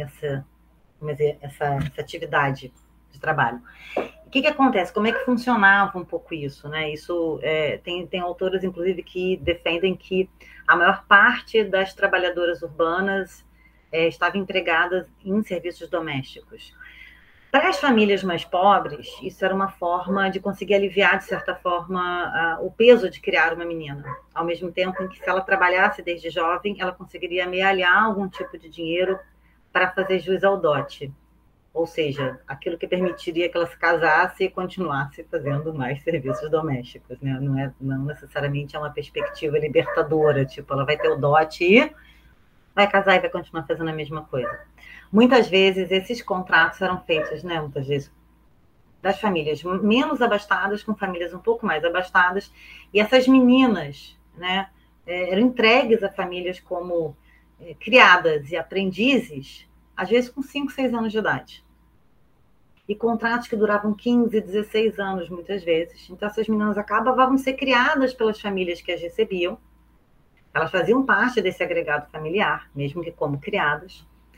atividade de trabalho. O que acontece? Como é que funcionava um pouco isso, né? Isso tem autores, inclusive, que defendem que a maior parte das trabalhadoras urbanas estavam empregadas em serviços domésticos. Para as famílias mais pobres, isso era uma forma de conseguir aliviar, de certa forma, o peso de criar uma menina. Ao mesmo tempo em que, se ela trabalhasse desde jovem, ela conseguiria amealhar algum tipo de dinheiro para fazer jus ao dote. Ou seja, aquilo que permitiria que ela se casasse e continuasse fazendo mais serviços domésticos, né? Não necessariamente é uma perspectiva libertadora, tipo, ela vai ter o dote e vai casar e vai continuar fazendo a mesma coisa. Muitas vezes esses contratos eram feitos, né, muitas vezes, das famílias menos abastadas com famílias um pouco mais abastadas, e essas meninas, né, eram entregues a famílias como criadas e aprendizes, às vezes com 5, 6 anos de idade. E contratos que duravam 15, 16 anos, muitas vezes. Então, essas meninas acabavam de ser criadas pelas famílias que as recebiam. Elas faziam parte desse agregado familiar, mesmo que como criadas.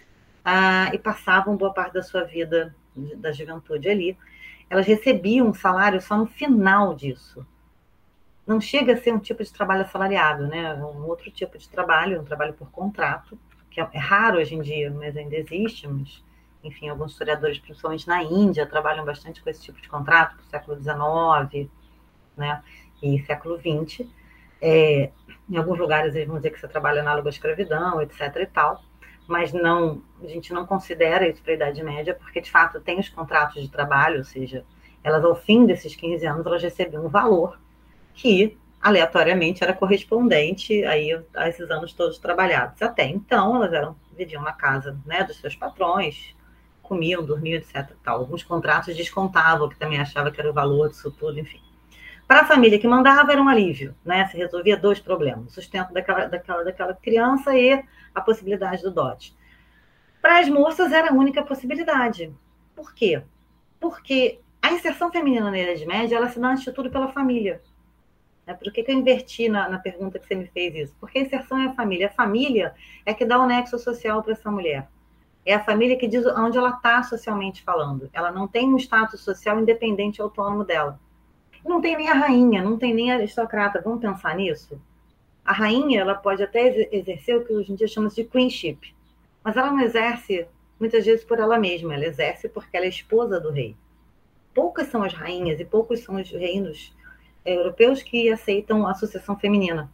e passavam boa parte da sua vida, da juventude ali. Elas recebiam um salário só no final disso. Não chega a ser um tipo de trabalho assalariado, né? Um outro tipo de trabalho, um trabalho por contrato, que é raro hoje em dia, mas ainda existe. Mas, enfim, alguns historiadores, principalmente na Índia, trabalham bastante com esse tipo de contrato, do século XIX, né? E século XX. Em alguns lugares eles vão dizer que você trabalha análogo à escravidão, etc. e tal, mas não, a gente não considera isso para a Idade Média, porque de fato tem os contratos de trabalho, ou seja, elas ao fim desses 15 anos elas recebiam um valor que aleatoriamente era correspondente aí a esses anos todos trabalhados. Até então elas viviam na casa, né, dos seus patrões, comiam, dormiam, etc. Tal. Alguns contratos descontavam, que também achava que era o valor disso tudo, enfim. Para a família que mandava era um alívio, né? Se resolvia 2 problemas, o sustento daquela criança e a possibilidade do dote. Para as moças era a única possibilidade. Por quê? Porque a inserção feminina na Idade Média, ela se dá antes de tudo pela família. Por que eu inverti na pergunta que você me fez isso? Porque a inserção é a família. A família é que dá o nexo social para essa mulher. É a família que diz onde ela está socialmente falando. Ela não tem um status social independente e autônomo dela. Não tem nem a rainha, não tem nem a aristocrata. Vamos pensar nisso? A rainha, ela pode até exercer o que hoje em dia chama de queenship, mas ela não exerce, muitas vezes, por ela mesma. Ela exerce porque ela é esposa do rei. Poucas são as rainhas e poucos são os reinos europeus que aceitam a sucessão feminina.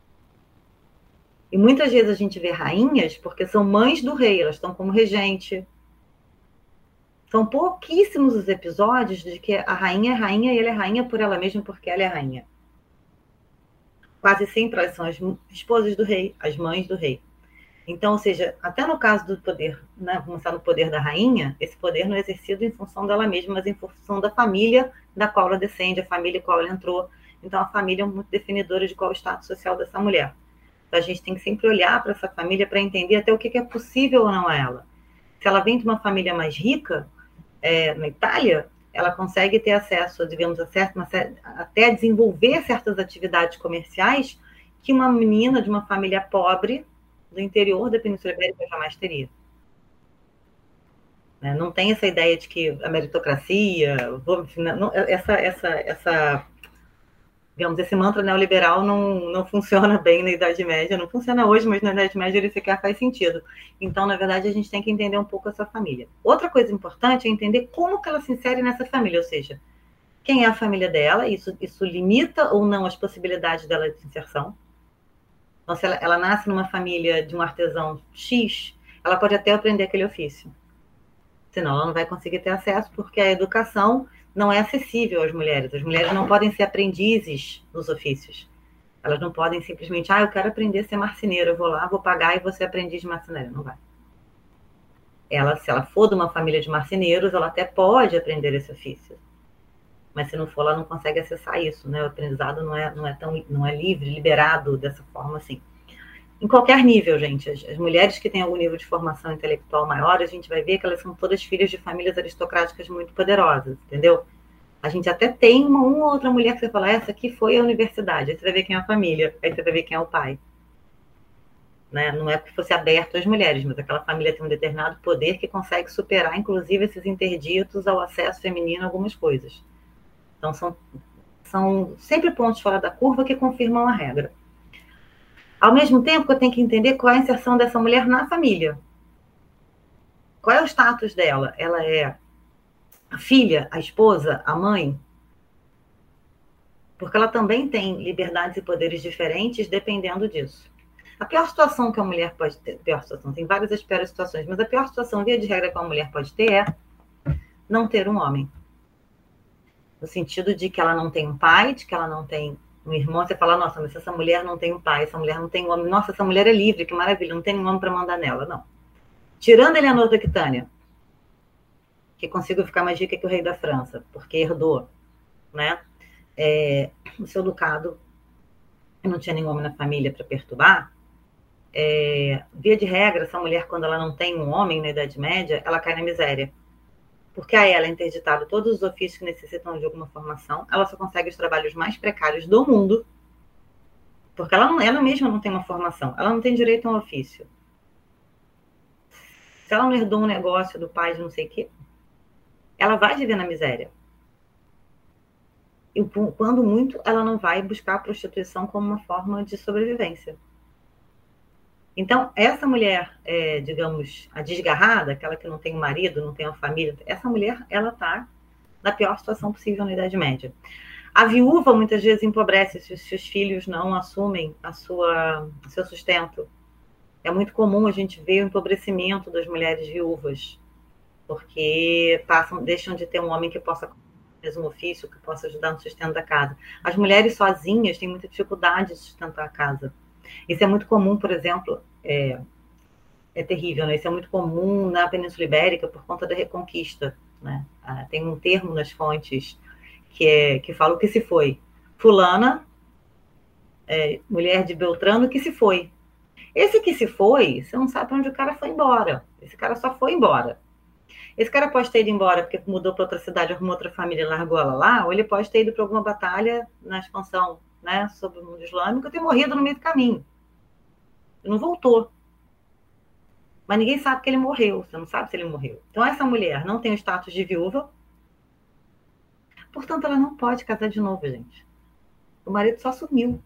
E muitas vezes a gente vê rainhas porque são mães do rei, elas estão como regente. São pouquíssimos os episódios de que a rainha é rainha e ela é rainha por ela mesma porque ela é rainha. Quase sempre elas são as esposas do rei, as mães do rei. Então, ou seja, até no caso do poder, né, vamos começar no poder da rainha, esse poder não é exercido em função dela mesma, mas em função da família da qual ela descende, a família em qual ela entrou. Então, a família é muito definidora de qual é o status social dessa mulher. Então, a gente tem que sempre olhar para essa família para entender até o que é possível ou não a ela. Se ela vem de uma família mais rica, na Itália, ela consegue ter acesso, digamos, até desenvolver certas atividades comerciais que uma menina de uma família pobre do interior da Península Ibérica jamais teria. Não tem essa ideia de que a meritocracia, digamos, esse mantra neoliberal não funciona bem na Idade Média, não funciona hoje, mas na Idade Média ele sequer faz sentido. Então, na verdade, a gente tem que entender um pouco essa família. Outra coisa importante é entender como que ela se insere nessa família, ou seja, quem é a família dela, isso limita ou não as possibilidades dela de inserção. Então, se ela nasce numa família de um artesão X, ela pode até aprender aquele ofício. Senão, ela não vai conseguir ter acesso, porque a educação não é acessível às mulheres. As mulheres não podem ser aprendizes nos ofícios. Elas não podem simplesmente, eu quero aprender a ser marceneira, eu vou lá, vou pagar e vou ser aprendiz de marceneira. Não vai. Se ela for de uma família de marceneiros, ela até pode aprender esse ofício. Mas se não for, ela não consegue acessar isso, né? O aprendizado não é livre, liberado dessa forma assim. Em qualquer nível, gente, as mulheres que têm algum nível de formação intelectual maior, a gente vai ver que elas são todas filhas de famílias aristocráticas muito poderosas, entendeu? A gente até tem uma ou outra mulher que você fala, essa aqui foi a universidade, aí você vai ver quem é a família, aí você vai ver quem é o pai. Né? Não é porque fosse aberto às mulheres, mas aquela família tem um determinado poder que consegue superar, inclusive, esses interditos ao acesso feminino a algumas coisas. Então, são sempre pontos fora da curva que confirmam a regra. Ao mesmo tempo que eu tenho que entender qual é a inserção dessa mulher na família. Qual é o status dela? Ela é a filha, a esposa, a mãe? Porque ela também tem liberdades e poderes diferentes dependendo disso. A pior situação que a mulher pode ter, tem várias piores situações, mas a pior situação, via de regra, que uma mulher pode ter é não ter um homem. No sentido de que ela não tem um pai, de que ela não tem um irmão. Você fala, nossa, mas essa mulher não tem um pai, essa mulher não tem um homem. Nossa, essa mulher é livre, que maravilha, não tem um homem para mandar nela. Não. Tirando Eleanor da Aquitânia, que conseguiu ficar mais rica que o rei da França, porque herdou, né, o seu ducado, não tinha nenhum homem na família para perturbar. Via de regra, essa mulher, quando ela não tem um homem na Idade Média, ela cai na miséria. Porque a ela é interditado todos os ofícios que necessitam de alguma formação, ela só consegue os trabalhos mais precários do mundo, porque ela mesma não tem uma formação, ela não tem direito a um ofício. se ela não herdou um negócio do pai de não sei o quê, ela vai viver na miséria. E quando muito, ela não vai buscar a prostituição como uma forma de sobrevivência. Então, essa mulher, digamos, a desgarrada, aquela que não tem um marido, não tem uma família, essa mulher, ela está na pior situação possível na Idade Média. A viúva, muitas vezes, empobrece se os filhos não assumem o seu sustento. É muito comum a gente ver o empobrecimento das mulheres viúvas, porque deixam de ter um homem que possa fazer um ofício, que possa ajudar no sustento da casa. As mulheres sozinhas têm muita dificuldade de sustentar a casa. Isso é muito comum, por exemplo, é terrível, né? Isso é muito comum na Península Ibérica por conta da Reconquista, né? Tem um termo nas fontes que fala o que se foi. Fulana, mulher de Beltrano, que se foi. Esse que se foi, você não sabe para onde o cara foi embora. Esse cara só foi embora. Esse cara pode ter ido embora porque mudou para outra cidade, arrumou outra família e largou ela lá, ou ele pode ter ido para alguma batalha na expansão, né, sobre o mundo islâmico e ter morrido no meio do caminho. Ele não voltou. Mas ninguém sabe que ele morreu. Você não sabe se ele morreu. Então, essa mulher não tem o status de viúva. Portanto, ela não pode casar de novo, gente. O marido só sumiu.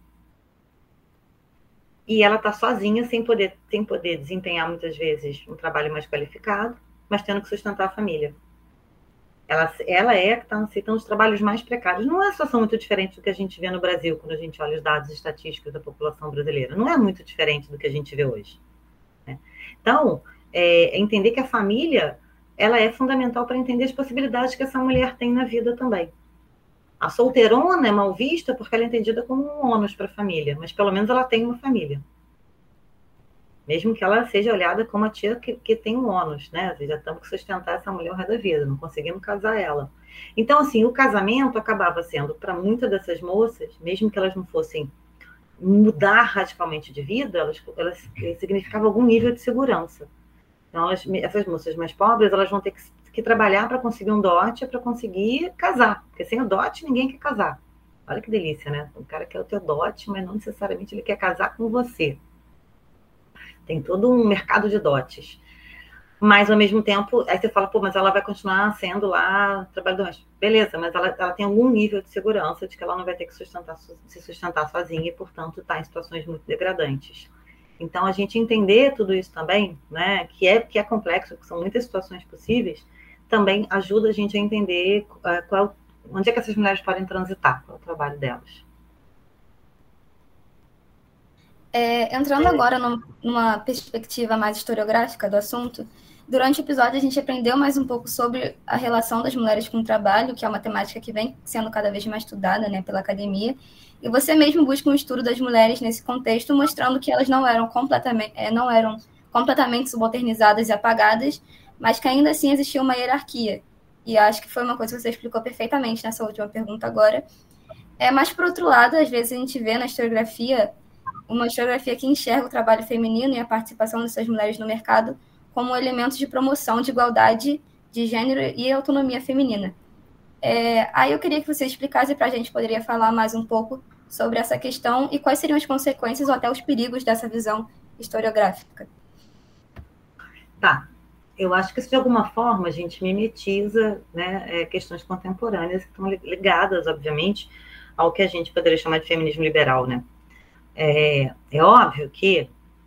E ela está sozinha, sem poder desempenhar, muitas vezes, um trabalho mais qualificado, mas tendo que sustentar a família. Ela é que está aceitando os trabalhos mais precários. Não é uma situação muito diferente do que a gente vê no Brasil, quando a gente olha os dados estatísticos da população brasileira. Não é muito diferente do que a gente vê hoje. Né? Então, entender que a família ela é fundamental para entender as possibilidades que essa mulher tem na vida também. A solteirona é mal vista porque ela é entendida como um ônus para a família, mas pelo menos ela tem uma família. Mesmo que ela seja olhada como a tia que tem um ônus, né? Já temos que sustentar essa mulher ao resto da vida, não conseguimos casar ela. Então, assim, o casamento acabava sendo, para muitas dessas moças, mesmo que elas não fossem mudar radicalmente de vida, elas significavam algum nível de segurança. Então, essas moças mais pobres, elas vão ter que trabalhar para conseguir um dote, para conseguir casar. Porque sem o dote, ninguém quer casar. Olha que delícia, né? O cara quer o teu dote, mas não necessariamente ele quer casar com você. Tem todo um mercado de dotes. Mas, ao mesmo tempo, aí você fala, pô, mas ela vai continuar sendo lá trabalhadora. Beleza, mas ela tem algum nível de segurança de que ela não vai ter que se sustentar sozinha e, portanto, está em situações muito degradantes. Então, a gente entender tudo isso também, né, que é complexo, que são muitas situações possíveis, também ajuda a gente a entender onde é que essas mulheres podem transitar, qual é o trabalho delas. Entrando agora numa perspectiva mais historiográfica do assunto, durante o episódio a gente aprendeu mais um pouco sobre a relação das mulheres com o trabalho, que é uma temática que vem sendo cada vez mais estudada, né, pela academia, e você mesmo busca um estudo das mulheres nesse contexto, mostrando que elas não eram completamente subalternizadas e apagadas, mas que ainda assim existia uma hierarquia. E acho que foi uma coisa que você explicou perfeitamente nessa última pergunta agora. Mas, por outro lado, às vezes a gente vê na historiografia uma historiografia que enxerga o trabalho feminino e a participação dessas mulheres no mercado como elementos de promoção de igualdade de gênero e autonomia feminina. Aí eu queria que você explicasse para a gente, poderia falar mais um pouco sobre essa questão e quais seriam as consequências ou até os perigos dessa visão historiográfica. Tá. Eu acho que isso, de alguma forma, a gente mimetiza, né, questões contemporâneas que estão ligadas, obviamente, ao que a gente poderia chamar de feminismo liberal, né? É óbvio que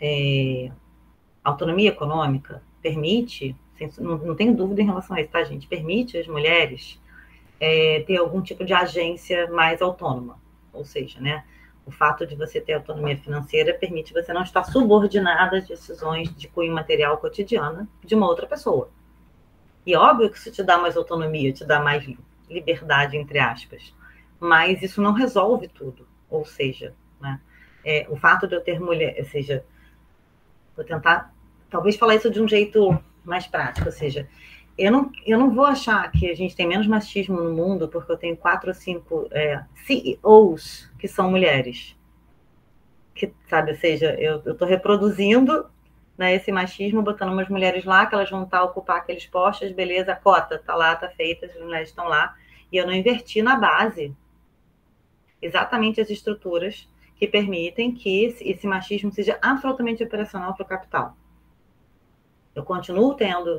a autonomia econômica permite, não tenho dúvida em relação a isso, tá, gente? Permite às mulheres ter algum tipo de agência mais autônoma. Ou seja, né, o fato de você ter autonomia financeira permite você não estar subordinada às decisões de cunho material cotidiana de uma outra pessoa. E óbvio que isso te dá mais autonomia, te dá mais liberdade, entre aspas. Mas isso não resolve tudo. Ou seja, né, o fato de eu ter mulher, ou seja, vou tentar talvez falar isso de um jeito mais prático, ou seja, eu não vou achar que a gente tem menos machismo no mundo porque eu tenho 4 ou 5 CEOs que são mulheres. Que, sabe, ou seja, eu estou reproduzindo, né, esse machismo, botando umas mulheres lá, que elas vão ocupar aqueles postos, beleza, a cota está lá, está feita, as mulheres estão lá, e eu não inverti na base exatamente as estruturas que permitem que esse machismo seja absolutamente operacional para o capital. Eu continuo tendo,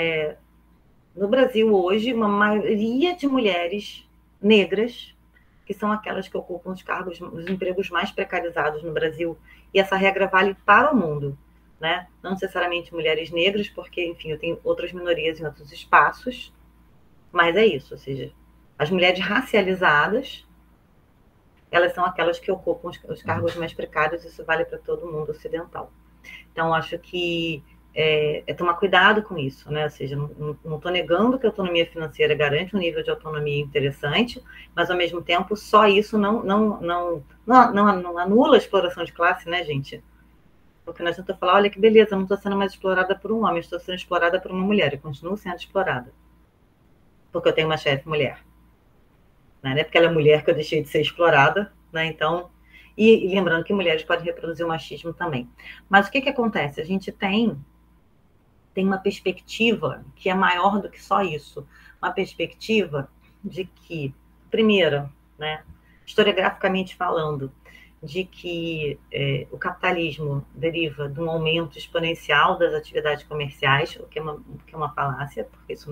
no Brasil hoje, uma maioria de mulheres negras, que são aquelas que ocupam os empregos mais precarizados no Brasil, e essa regra vale para o mundo, né? Não necessariamente mulheres negras, porque, enfim, eu tenho outras minorias em outros espaços, mas é isso, ou seja, as mulheres racializadas, elas são aquelas que ocupam os cargos mais precários, isso vale para todo mundo ocidental. Então, acho que é tomar cuidado com isso, né? Ou seja, não estou negando que a autonomia financeira garante um nível de autonomia interessante, mas, ao mesmo tempo, só isso não anula a exploração de classe, né, gente? Porque não adianta falar, olha que beleza, eu não estou sendo mais explorada por um homem, estou sendo explorada por uma mulher, eu continuo sendo explorada. Porque eu tenho uma chefe mulher. Não é porque ela é mulher que eu deixei de ser explorada, né? Então, e lembrando que mulheres podem reproduzir o machismo também. Mas o que acontece? A gente tem uma perspectiva que é maior do que só isso. Uma perspectiva de que, primeiro, né, historiograficamente falando, de que o capitalismo deriva de um aumento exponencial das atividades comerciais, o que é uma falácia, porque isso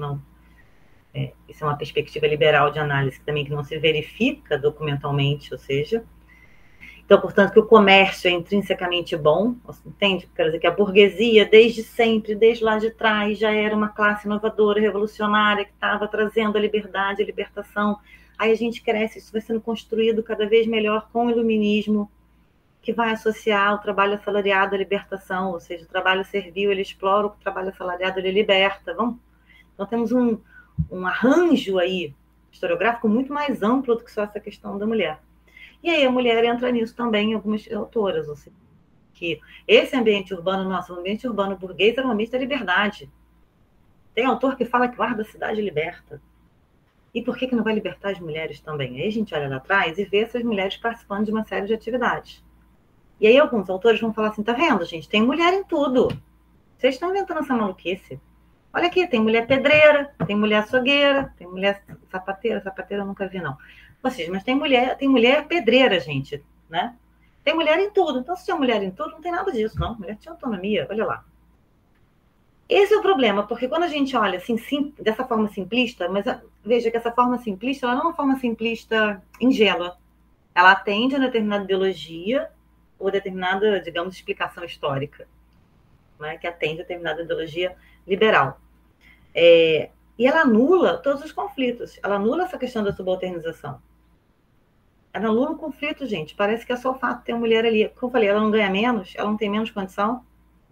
é uma perspectiva liberal de análise também que não se verifica documentalmente, ou seja, então, portanto, que o comércio é intrinsecamente bom, entende? Quer dizer que a burguesia, desde sempre, desde lá de trás, já era uma classe inovadora, revolucionária, que estava trazendo a liberdade, a libertação. Aí a gente cresce, isso vai sendo construído cada vez melhor com o iluminismo, que vai associar o trabalho assalariado à libertação, ou seja, o trabalho servil, ele explora, o trabalho assalariado, ele liberta. Então, temos um arranjo aí historiográfico muito mais amplo do que só essa questão da mulher. E aí a mulher entra nisso também em algumas autoras, ou seja, que esse ambiente urbano, o ambiente urbano burguês era um ambiente da liberdade. Tem autor que fala que o ar da cidade liberta. E por que não vai libertar as mulheres também? Aí a gente olha lá atrás e vê essas mulheres participando de uma série de atividades. E aí alguns autores vão falar assim, tá vendo, gente? Tem mulher em tudo. Vocês estão inventando essa maluquice. Olha aqui, tem mulher pedreira, tem mulher açougueira, tem mulher sapateira eu nunca vi, não. Ou seja, mas tem mulher pedreira, gente, né? Tem mulher em tudo. Então, se tinha mulher em tudo, não tem nada disso, não. Mulher tinha autonomia, olha lá. Esse é o problema, porque quando a gente olha assim, dessa forma simplista, mas veja que essa forma simplista, ela não é uma forma simplista ingênua. Ela atende a determinada ideologia ou determinada, digamos, explicação histórica, né? Que atende a determinada ideologia liberal. E ela anula todos os conflitos. Ela anula essa questão da subalternização. Ela anula um conflito, gente. Parece que é só o fato de ter uma mulher ali. Como eu falei, ela não ganha menos, ela não tem menos condição,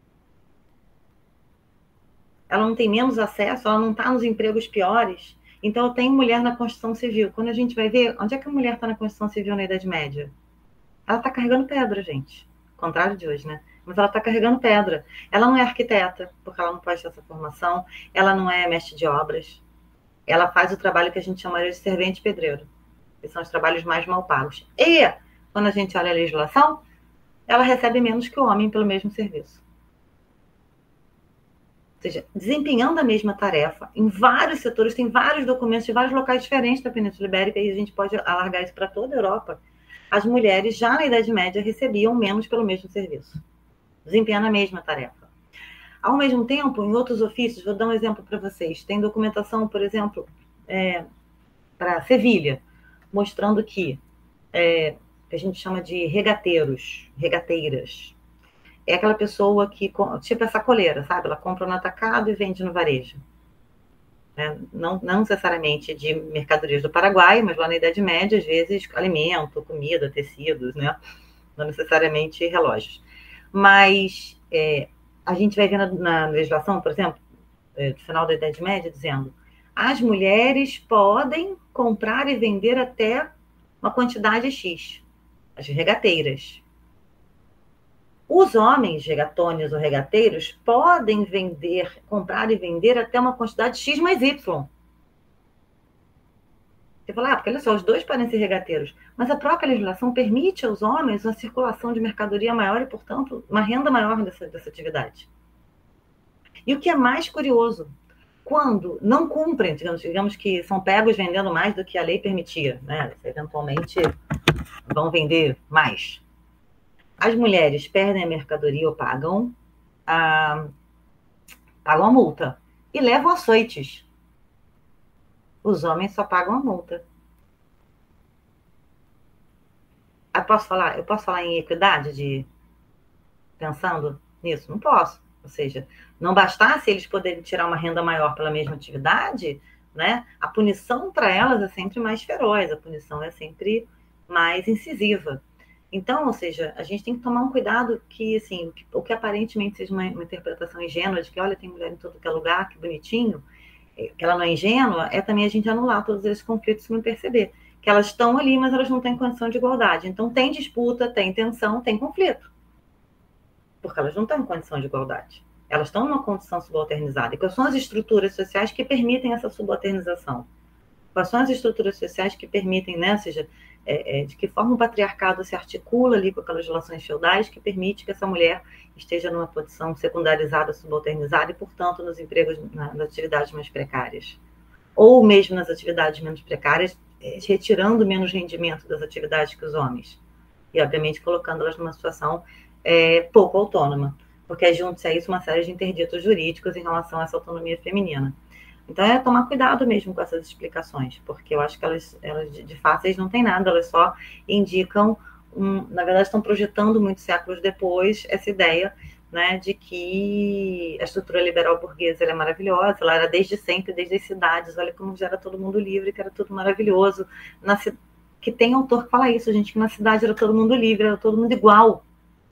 ela não tem menos acesso, ela não está nos empregos piores. Então, eu tenho mulher na Constituição Civil. Quando a gente vai ver, onde é que a mulher está na Constituição Civil na Idade Média? Ela está carregando pedra, gente. Contrário de hoje, né? Mas ela está carregando pedra. Ela não é arquiteta, porque ela não pode ter essa formação. Ela não é mestre de obras. Ela faz o trabalho que a gente chamaria de servente pedreiro, que são os trabalhos mais mal pagos. E, quando a gente olha a legislação, ela recebe menos que o homem pelo mesmo serviço. Ou seja, desempenhando a mesma tarefa, em vários setores, tem vários documentos de vários locais diferentes da Península Ibérica, e a gente pode alargar isso para toda a Europa. As mulheres, já na Idade Média, recebiam menos pelo mesmo serviço, desempenhando a mesma tarefa. Ao mesmo tempo, em outros ofícios, vou dar um exemplo para vocês, tem documentação, por exemplo, para Sevilha, mostrando que a gente chama de regateiras. É aquela pessoa que, tipo essa coleira, sabe? Ela compra no atacado e vende no varejo. Não necessariamente de mercadorias do Paraguai, mas lá na Idade Média, às vezes, alimento, comida, tecidos, né? Não necessariamente relógios. Mas a gente vai ver na legislação, por exemplo, do final da Idade Média, dizendo as mulheres podem comprar e vender até uma quantidade X, as regateiras. Os homens regatões ou regateiros podem comprar e vender até uma quantidade X mais Y. Você fala, porque olha só, os dois podem ser regateiros, mas a própria legislação permite aos homens uma circulação de mercadoria maior e, portanto, uma renda maior dessa atividade. E o que é mais curioso, quando não cumprem, digamos que são pegos vendendo mais do que a lei permitia, né? Eventualmente vão vender mais. As mulheres perdem a mercadoria ou pagam a pagam a multa e levam açoites. Os homens só pagam a multa. Eu posso falar em equidade pensando nisso? Não posso. Ou seja, não bastasse eles poderem tirar uma renda maior pela mesma atividade, né? A punição para elas é sempre mais feroz, a punição é sempre mais incisiva. Então, ou seja, a gente tem que tomar um cuidado que, assim, o que aparentemente seja uma interpretação ingênua de que, olha, tem mulher em todo que é lugar, que bonitinho, que ela não é ingênua, é também a gente anular todos esses conflitos sem perceber. Que elas estão ali, mas elas não têm condição de igualdade. Então, tem disputa, tem tensão, tem conflito. Porque elas não estão em condição de igualdade. Elas estão numa condição subalternizada. E quais são as estruturas sociais que permitem essa subalternização? Quais são as estruturas sociais que permitem, né? Ou seja, de que forma o patriarcado se articula ali com aquelas relações feudais que permite que essa mulher esteja numa posição secundarizada, subalternizada e, portanto, nos empregos, nas atividades mais precárias. Ou mesmo nas atividades menos precárias, retirando menos rendimento das atividades que os homens. E, obviamente, colocando-las numa situação pouco autônoma. Porque junto-se a isso uma série de interditos jurídicos em relação a essa autonomia feminina. Então, é tomar cuidado mesmo com essas explicações, porque eu acho que elas de fáceis não tem nada, elas só indicam, na verdade, estão projetando muitos séculos depois essa ideia, né, de que a estrutura liberal burguesa ela é maravilhosa, ela era desde sempre, desde as cidades, olha como já era todo mundo livre, que era tudo maravilhoso, que tem autor que fala isso, gente, que na cidade era todo mundo livre, era todo mundo igual,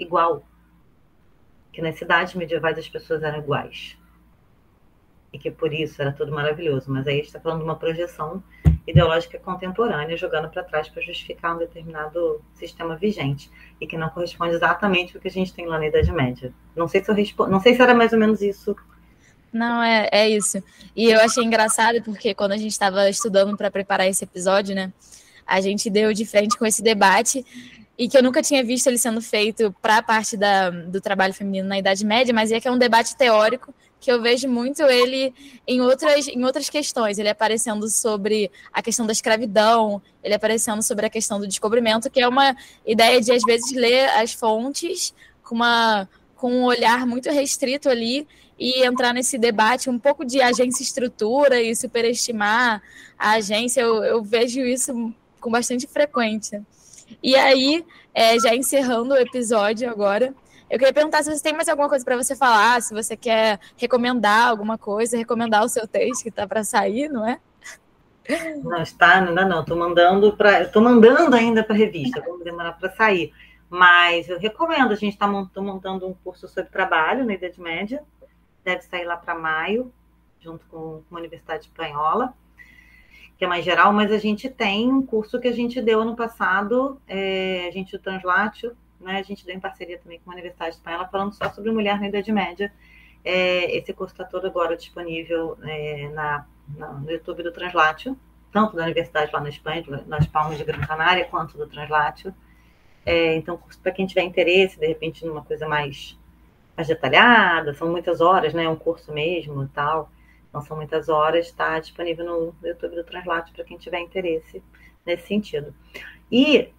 que nas cidades medievais as pessoas eram iguais. E que por isso era tudo maravilhoso. Mas aí a gente está falando de uma projeção ideológica contemporânea, jogando para trás para justificar um determinado sistema vigente, e que não corresponde exatamente ao que a gente tem lá na Idade Média. Não sei se eu respondo, não sei se era mais ou menos isso. Não, é isso. E eu achei engraçado porque quando a gente estava estudando para preparar esse episódio, né, a gente deu de frente com esse debate, e que eu nunca tinha visto ele sendo feito para a parte do trabalho feminino na Idade Média, mas é que é um debate teórico que eu vejo muito ele em outras questões. Ele aparecendo sobre a questão da escravidão, ele aparecendo sobre a questão do descobrimento, que é uma ideia de, às vezes, ler as fontes com um olhar muito restrito ali e entrar nesse debate um pouco de agência e estrutura e superestimar a agência. Eu vejo isso com bastante frequência. E aí, já encerrando o episódio agora, eu queria perguntar se você tem mais alguma coisa para você falar, se você quer recomendar alguma coisa, recomendar o seu texto que está para sair, não é? Não está, ainda não. Estou mandando ainda para a revista, vamos demorar para sair. Mas eu recomendo, a gente está montando um curso sobre trabalho na Idade Média, deve sair lá para maio, junto com uma universidade espanhola, que é mais geral, mas a gente tem um curso que a gente deu ano passado, o Translatio, né, a gente deu em parceria também com uma universidade espanhola, falando só sobre mulher na Idade Média. Esse curso está todo agora disponível no YouTube do Translatio, tanto da universidade lá na Espanha, nas Palmas de Gran Canária, quanto do Translatio. Então, curso para quem tiver interesse, de repente, numa coisa mais detalhada, são muitas horas, né, um curso mesmo e tal. Então, são muitas horas, está disponível no YouTube do Translatio para quem tiver interesse nesse sentido. E,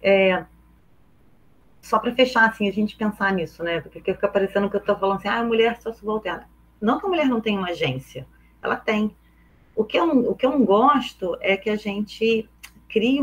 só para fechar, assim, a gente pensar nisso, né? Porque fica parecendo que eu estou falando assim, a mulher só subalterna. Não que a mulher não tenha uma agência, ela tem. O que eu não gosto é que a gente crie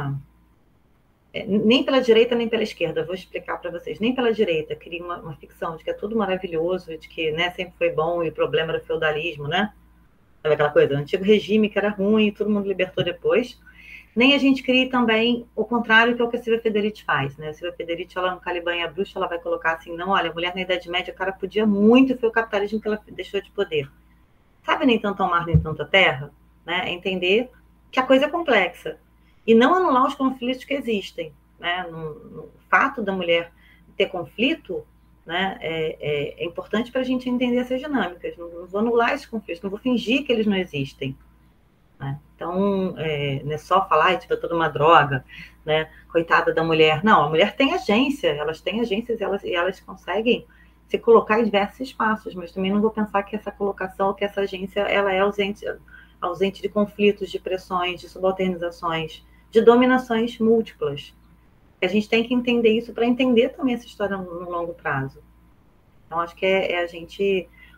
nem pela direita, nem pela esquerda, vou explicar para vocês, nem pela direita, cria uma ficção de que é tudo maravilhoso, de que, né, sempre foi bom e o problema era o feudalismo, né? Sabe aquela coisa? O antigo regime que era ruim e todo mundo libertou depois. Nem a gente cria também o contrário, que é o que a Silvia Federici faz, né? A Silvia Federici, ela no Caliban e a Bruxa, ela vai colocar assim, não, olha, a mulher na Idade Média, o cara podia muito, e foi o capitalismo que ela deixou de poder. Sabe, nem tanto ao mar, nem tanto à terra, né? É entender que a coisa é complexa. E não anular os conflitos que existem, né? No fato da mulher ter conflito, né? É importante para a gente entender essas dinâmicas. Não vou anular esses conflitos, não vou fingir que eles não existem. Né? Então, não é só falar, tipo, é toda uma droga, né? Coitada da mulher. Não, a mulher tem agência, elas têm agências e elas conseguem se colocar em diversos espaços, mas também não vou pensar que essa colocação, que essa agência, ela é ausente de conflitos, de pressões, de subalternizações, de dominações múltiplas. A gente tem que entender isso para entender também essa história no longo prazo. Então, acho que a gente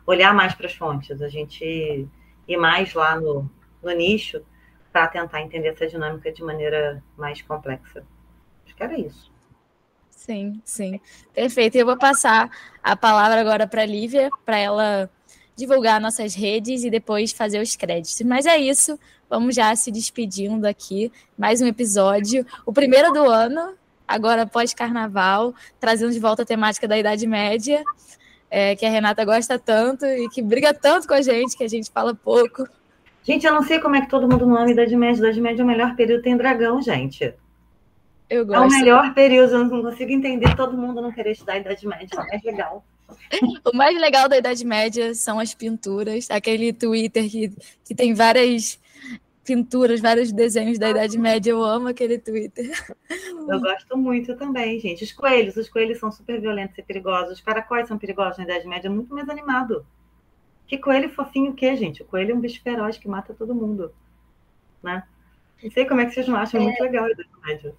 olhar mais para as fontes, a gente ir mais lá no nicho para tentar entender essa dinâmica de maneira mais complexa. Acho que era isso. Sim, sim. Perfeito. Eu vou passar a palavra agora para a Lívia, para ela divulgar nossas redes e depois fazer os créditos. Mas é isso. Vamos já se despedindo aqui. Mais um episódio. O primeiro do ano, agora pós-carnaval, trazendo de volta a temática da Idade Média, que a Renata gosta tanto e que briga tanto com a gente, que a gente fala pouco. Gente, eu não sei como é que todo mundo não ama Idade Média. Idade Média é o melhor período, tem dragão, gente. Eu gosto. É o melhor período, eu não consigo entender todo mundo não querer estudar a Idade Média, é mais legal. O mais legal da Idade Média são as pinturas, aquele Twitter que tem várias pinturas, vários desenhos da Idade Média, eu amo aquele Twitter. Eu gosto muito também, gente. Os coelhos são super violentos e perigosos, os caracóis são perigosos na Idade Média, é muito mais animado. Que coelho fofinho o quê, gente? O coelho é um bicho feroz que mata todo mundo, né? Não sei como é que vocês não acham muito legal a Idade Média.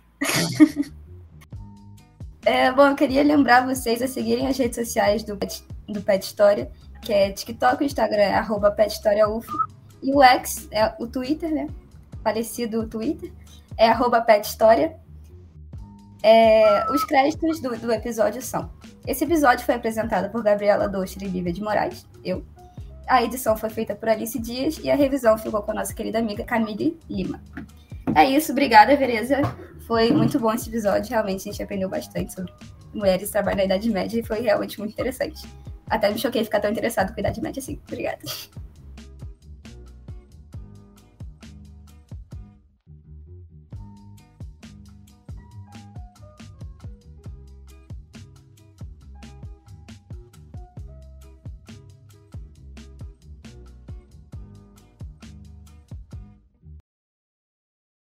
Bom, eu queria lembrar vocês a seguirem as redes sociais do Pet História, que é TikTok, o Instagram é @PetHistoriaUF, e o X, é o Twitter, né? Parecido o Twitter, é @PetHistória. Os créditos do episódio são: esse episódio foi apresentado por Gabriela Doster e Lívia de Moraes, eu. A edição foi feita por Alice Dias e a revisão ficou com a nossa querida amiga Camille Lima. É isso, obrigada, Vereza. Foi muito bom esse episódio, realmente a gente aprendeu bastante sobre mulheres que trabalham na Idade Média e foi realmente muito interessante. Até me choquei ficar tão interessado com a Idade Média assim. Obrigada.